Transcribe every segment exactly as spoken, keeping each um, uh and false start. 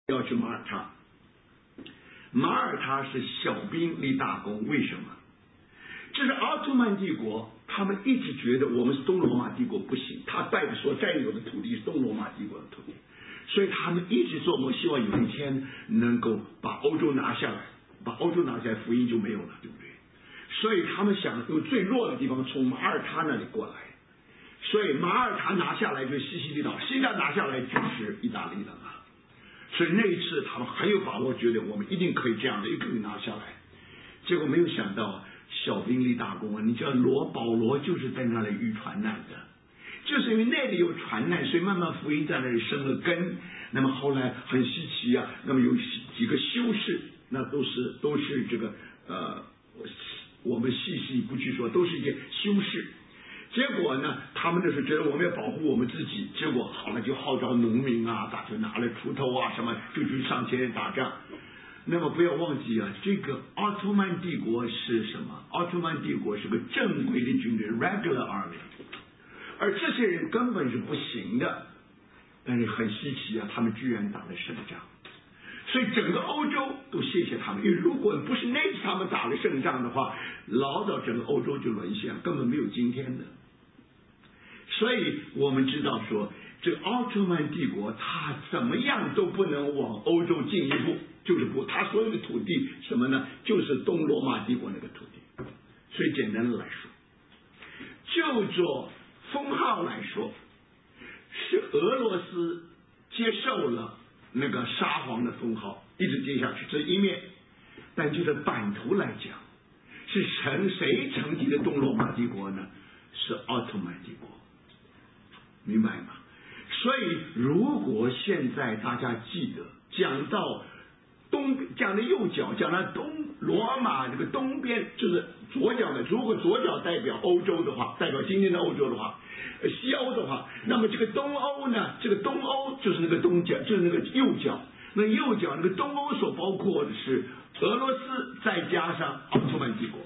要去马耳他。马耳他是小兵立大功，为什么？这是奥特曼帝国，他们一直觉得我们是东罗马帝国不行，他带的所占有的土地是东罗马帝国的土地，所以他们一直做梦，希望有一天能够把欧洲拿下来，把欧洲拿下来，福音就没有了，对不对？所以他们想用最弱的地方从马耳他那里过来，所以马耳他拿下来就是西西里岛，西西里岛拿下来就是意大利了嘛。所以那一次他们很有把握，觉得我们一定可以这样的一个拿下来。结果没有想到小兵立大功啊！你知道罗保罗就是在那里遇传难的，就是因为那里有传难，所以慢慢福音在那里生了根。那么后来很稀奇啊，那么有几个修士，那都是都是这个呃，我们细细不去说，都是一些修士。结果呢，他们那时候觉得我们要保护我们自己，结果好了就号召农民啊，大家拿了锄头啊什么，就去上前打仗。那么不要忘记啊，这个奥特曼帝国是什么？奥特曼帝国是个正规的军队 ，regular army， 而这些人根本是不行的。但是很稀奇啊，他们居然打了胜仗，所以整个欧洲都谢谢他们。因为如果不是那次他们打了胜仗的话，老早整个欧洲就沦陷，根本没有今天的。所以我们知道说，这个奥特曼帝国它怎么样都不能往欧洲进一步，就是不，它所有的土地什么呢？就是东罗马帝国那个土地。所以简单的来说，就做封号来说，是俄罗斯接受了那个沙皇的封号，一直接下去，这是一面。但就是版图来讲，是成谁承继的东罗马帝国呢？是奥特曼帝国。明白吗？所以如果现在大家记得讲到东，讲的右脚，讲到东罗马这个东边，就是左脚的，如果左脚代表欧洲的话，代表今天的欧洲的话，西欧的话，那么这个东欧呢，这个东欧就是那个东脚，就是那个右脚。那右脚那个东欧所包括的是俄罗斯，再加上奥特曼帝国。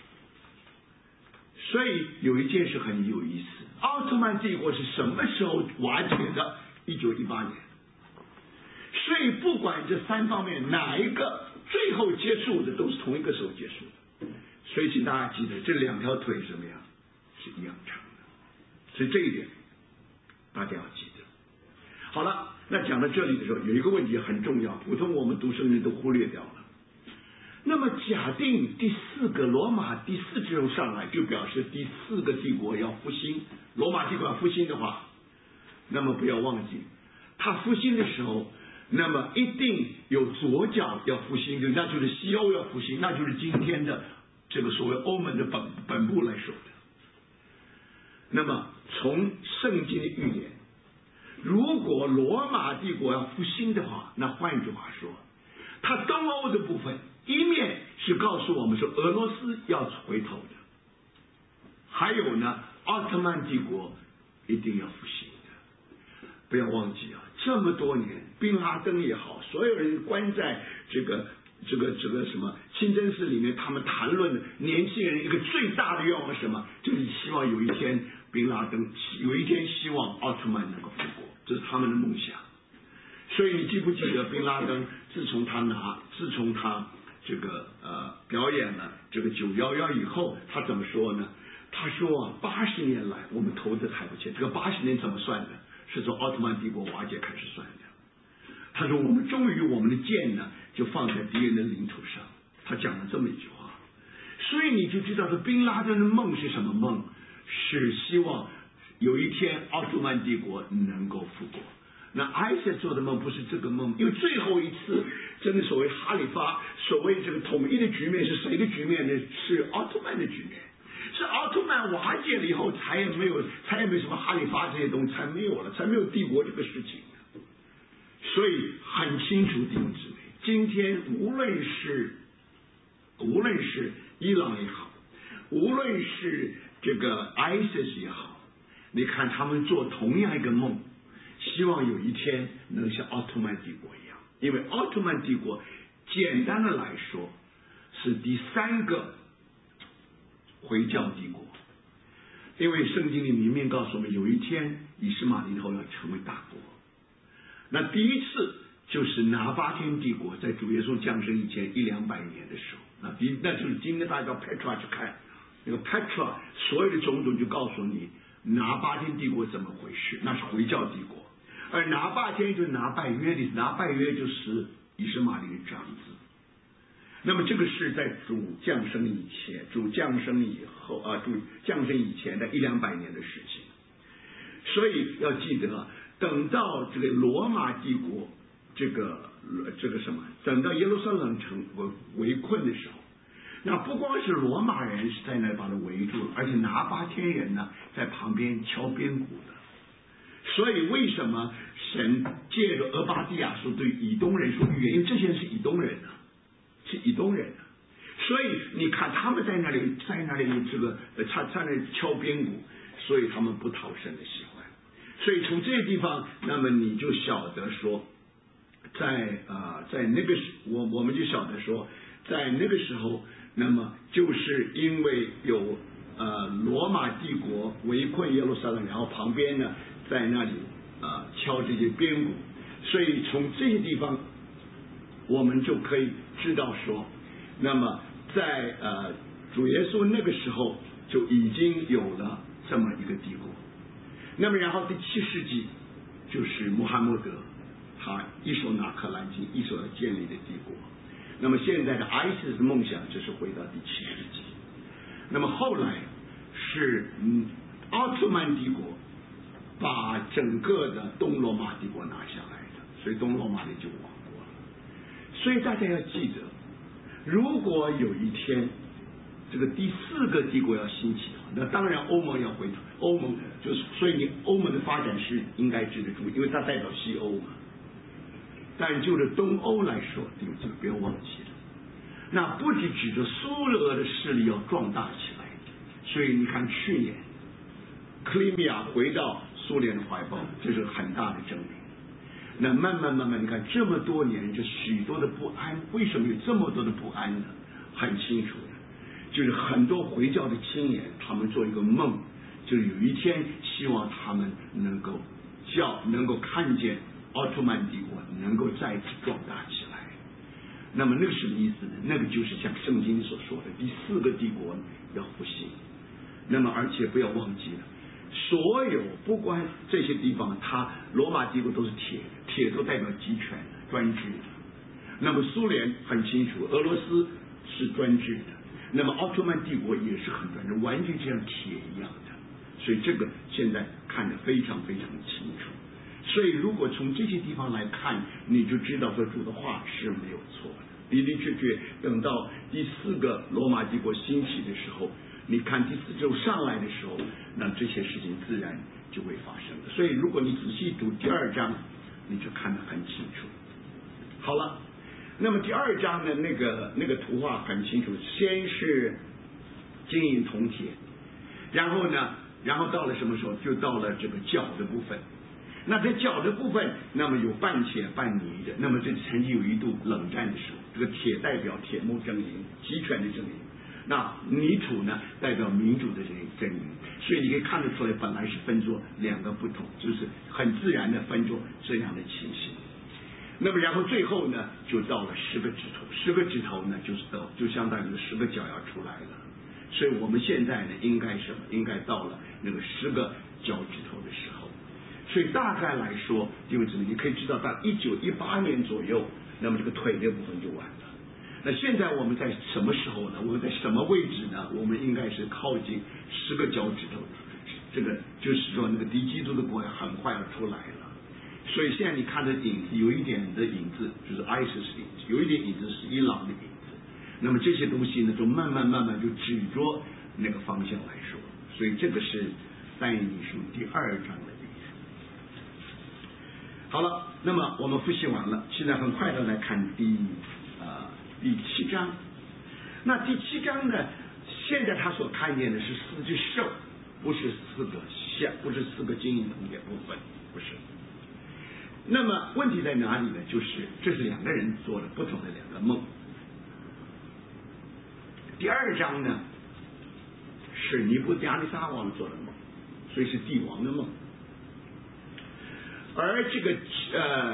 所以有一件事很有意思，奥特曼帝国是什么时候瓦解的？一九一八年。所以不管这三方面哪一个最后结束的，都是同一个时候结束的。所以请大家记得，这两条腿怎么样？是一样长的。所以这一点大家要记得。好了，那讲到这里的时候，有一个问题很重要，普通我们读圣经都忽略掉了。那么假定第四个罗马第四之后上来，就表示第四个帝国要复兴，罗马帝国要复兴的话，那么不要忘记，它复兴的时候，那么一定有左脚要复兴，那就是西欧要复兴，那就是今天的这个所谓欧盟的本本部来说的。那么从圣经的预言，如果罗马帝国要复兴的话，那换句话说，它东欧的部分一面是告诉我们说俄罗斯要回头的，还有呢，奥特曼帝国一定要复兴的。不要忘记啊，这么多年，宾拉登也好，所有人关在这个这个这个什么清真寺里面，他们谈论的年轻人一个最大的愿望是什么？就是希望有一天宾拉登有一天希望奥特曼能够复国，这是他们的梦想。所以你记不记得宾拉登自从他拿自从他这个呃表演了这个九一一以后，他怎么说呢？他说啊，八十年来我们投资还不钱，这个八十年怎么算的？是从奥特曼帝国瓦解开始算的。他说我们终于我们的剑呢就放在敌人的领土上，他讲了这么一句话。所以你就知道说宾拉登的梦是什么梦？是希望有一天奥特曼帝国能够复国。那艾塞做的梦不是这个梦，因为最后一次真的所谓哈里发，所谓这个统一的局面是谁的局面呢？是奥特曼的局面。是奥特曼瓦解了以后，才也没有，才也没什么哈里发这些东西，才没有了，才没有帝国这个事情。所以很清楚弟兄姊妹，今天无论是无论是伊朗也好，无论是这个 I S I S 也好，你看他们做同样一个梦。希望有一天能像奥特曼帝国一样，因为奥特曼帝国简单的来说是第三个回教帝国，因为圣经里明明告诉我们，有一天以实玛利后要成为大国。那第一次就是拿巴天帝国在主耶稣降生以前一两百年的时候，那比那就是今天大家到 Petra 去看，那个 Petra 所有的种种就告诉你拿巴天帝国怎么回事，那是回教帝国，而拿巴天就是拿拜约的，拿拜约就是以实玛利的长子。那么这个是在主降生以前，主降生以后啊，主降生以前的一两百年的事情。所以要记得，等到这个罗马帝国这个这个什么，等到耶路撒冷城围围困的时候，那不光是罗马人是在那把它围住了，而且拿巴天人呢在旁边敲边鼓的。所以为什么神借着俄巴底亚书对以东人说预言？因为这些人是以东人啊，是以东人啊，所以你看他们在那里在那里这个他在那里敲边鼓，所以他们不讨神的喜欢。所以从这些地方，那么你就晓得说，在啊、呃、在那个时我我们就晓得说，在那个时候，那么就是因为有呃罗马帝国围困耶路撒冷，然后旁边呢在那里啊、呃、敲这些边鼓，所以从这些地方我们就可以知道说，那么在呃主耶稣那个时候就已经有了这么一个帝国。那么然后第七世纪就是穆罕默德他一手拿可兰经，一手要建立的帝国。那么现在的 I S I S 的梦想就是回到第七世纪。那么后来是嗯奥斯曼帝国把整个的东罗马帝国拿下来的，所以东罗马也就亡国了。所以大家要记得，如果有一天这个第四个帝国要兴起的话，那当然欧盟要回头，欧盟就是，所以你欧盟的发展是应该值得注意，因为它代表西欧嘛。但就是东欧来说，弟兄姊妹不要忘记了，那不只指着苏俄的势力要壮大起来，所以你看去年克里米亚回到苏联的怀抱，这是很大的证明。那慢慢慢慢，你看这么多年，这许多的不安，为什么有这么多的不安呢？很清楚的，就是很多回教的青年，他们做一个梦，就是有一天希望他们能够叫能够看见奥特曼帝国能够再次壮大起来。那么那个什么意思呢？那个就是像圣经所说的第四个帝国要复兴。那么而且不要忘记了，所有不管这些地方，它罗马帝国都是铁，铁都代表集权专制的。那么苏联很清楚，俄罗斯是专制的，那么奥特曼帝国也是很专制，完全就像铁一样的。所以这个现在看得非常非常清楚。所以如果从这些地方来看，你就知道说主的话是没有错的。的的确确，等到第四个罗马帝国兴起的时候，你看第四周上来的时候，那这些事情自然就会发生的。所以如果你仔细读第二章，你就看得很清楚。好了，那么第二章的那个那个图画很清楚，先是金银铜铁，然后呢，然后到了什么时候？就到了这个角的部分。那在角的部分，那么有半铁半泥的，那么这曾经有一度冷战的时候，这个铁代表铁幕阵营，集权的阵营，那泥土呢代表民主的这个阵营，所以你可以看得出来，本来是分作两个不同，就是很自然的分作这样的情形。那么然后最后呢，就到了十个指头，十个指头呢就是到就相当于十个角要出来了。所以我们现在呢，应该什么？应该到了那个十个脚趾头的时候。所以大概来说，弟兄姊妹，你可以知道，到一九一八年左右，那么这个腿这部分就完了。那现在我们在什么时候呢？我们在什么位置呢？我们应该是靠近十个脚趾头，这个就是说那个敌基督的国很快要出来了。所以现在你看的影子，有一点的影子就是 I S I S 的影子，有一点影子是伊朗的影子。那么这些东西呢，就慢慢慢慢就指着那个方向来说。所以这个是但以理书第二章的意思。好了，那么我们复习完了，现在很快的来看第呃第七章。那第七章呢，现在他所看见的是四只兽，不是四个像，不是四个金银铜铁部分，不是。那么问题在哪里呢？就是这是两个人做了不同的两个梦。第二章呢是尼布甲尼撒王做的梦，所以是帝王的梦。而这个呃第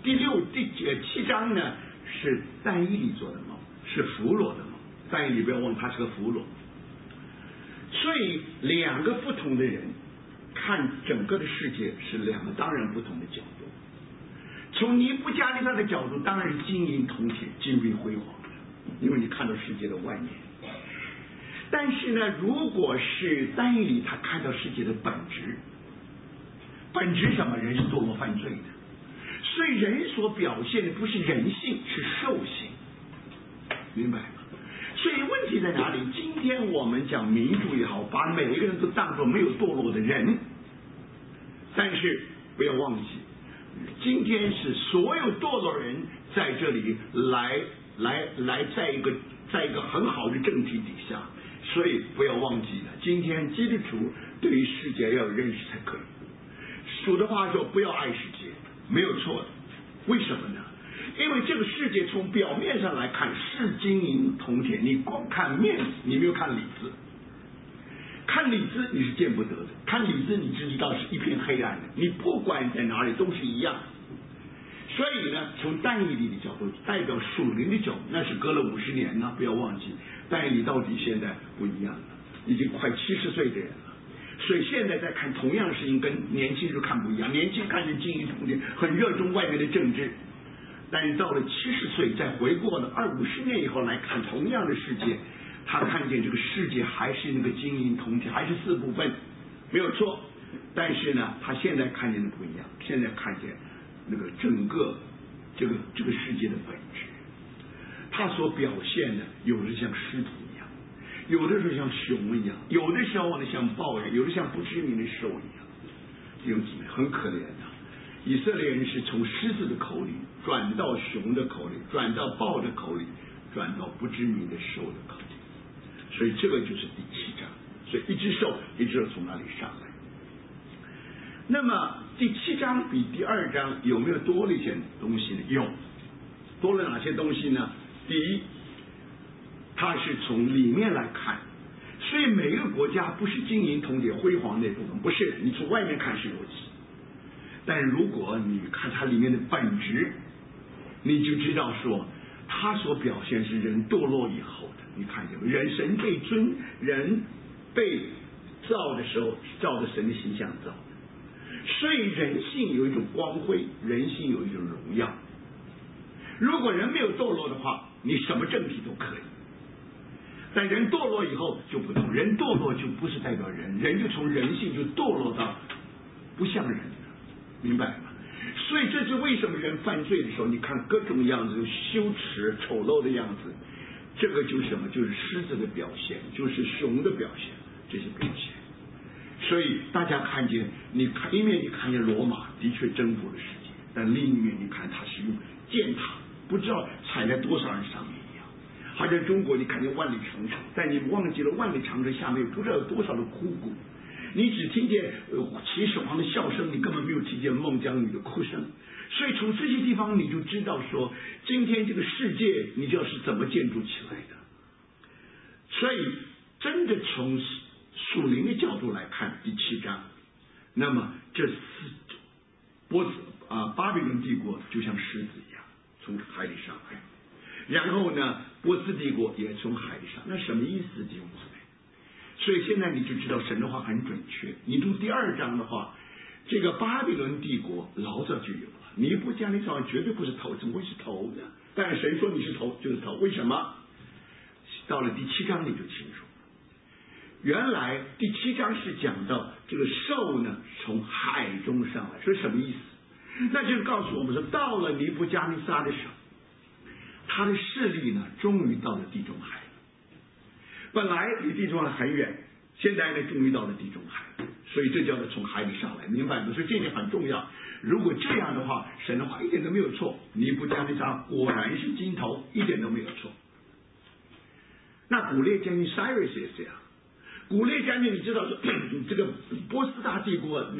第六、第七章呢是但以理做的梦，是弗罗的梦。但以理不要忘，他是个弗罗。所以两个不同的人看整个的世界是两个当然不同的角度。从尼布加利撒的角度，当然是金银铜铁、金碧辉煌的，因为你看到世界的外面。但是呢，如果是但以理，他看到世界的本质，本质什么？人是堕落犯罪的，所以人所表现的不是人性，是兽性，明白吗？所以问题在哪里？今天我们讲民主也好，把每一个人都当作没有堕落的人，但是不要忘记，今天是所有堕落人在这里来来来，在一个在一个很好的政体底下，所以不要忘记了，今天基督徒对于世界要有认识才可以。主的话说，不要爱世界，没有错的。为什么呢？因为这个世界从表面上来看是金银铜铁，你光看面子，你没有看里子。看里子你是见不得的，看里子你只知道是一片黑暗的，你不管在哪里都是一样。所以呢，从但以理的角度，代表属灵的角度，那是隔了五十年呢，不要忘记，但以理到底现在不一样了，已经快七十岁的人了。所以现在在看同样的事情，跟年轻时看不一样。年轻看见金银铜铁，很热衷外面的政治，但是到了七十岁，再回过了二五十年以后来看同样的世界，他看见这个世界还是那个金银铜铁，还是四部分，没有错。但是呢，他现在看见的不一样，现在看见那个整个这个这个世界的本质，他所表现的有的像狮子一样，有的时候像熊一样，有的时候呢像豹一样，有的像不知名的兽一样，弟兄姊妹很可怜的。以色列人是从狮子的口里转到熊的口里，转到豹的口里，转到不知名的兽的口里，所以这个就是第七章。所以一只兽一只兽从那里上来。那么第七章比第二章有没有多了一些东西呢？有，多了哪些东西呢？第一，它是从里面来看，所以每个国家不是金银铜铁辉煌那部分，不是，你从外面看是如此。但如果你看它里面的本质，你就知道说，它所表现是人堕落以后的。你看见没？人神被尊，人被造的时候是照着神的形象造的，所以人性有一种光辉，人性有一种荣耀。如果人没有堕落的话，你什么政体都可以。但人堕落以后就不同，人堕落就不是代表人，人就从人性就堕落到不像人。明白吗？所以这是为什么人犯罪的时候，你看各种样子羞耻丑陋的样子，这个就是什么？就是狮子的表现，就是熊的表现，这些表现。所以大家看见，你看一面你看见罗马的确征服了世界，但另一面你看它是用践踏，不知道踩在多少人上面一样。好像中国你看见万里长城，但你忘记了万里长城下面不知道有多少的枯骨。你只听见呃秦始皇的笑声，你根本没有听见孟姜女的哭声。所以从这些地方你就知道说，今天这个世界你就是怎么建筑起来的。所以真的从属灵的角度来看第七章，那么这四波斯啊巴比伦帝国就像狮子一样从海里上来，然后呢波斯帝国也从海里上，那什么意思？弟兄姊妹？所以现在你就知道神的话很准确。你读第二章的话，这个巴比伦帝国老早就有了，尼布加利撒绝对不是头，怎么会是头呢？但是神说你是头就是头，为什么？到了第七章你就清楚了。原来第七章是讲到这个兽呢从海中上来，说什么意思？那就是告诉我们说，到了尼布加利撒的时候，他的势力呢终于到了地中海。本来离地中海很远，现在呢终于到了地中海，所以这叫做从海里上来，明白吗？所以这点很重要。如果这样的话，神的话一点都没有错，尼布加利撒果然是金头，一点都没有错。那古列将军 Cyrus 也是这样，古列将军你知道说这个波斯大帝国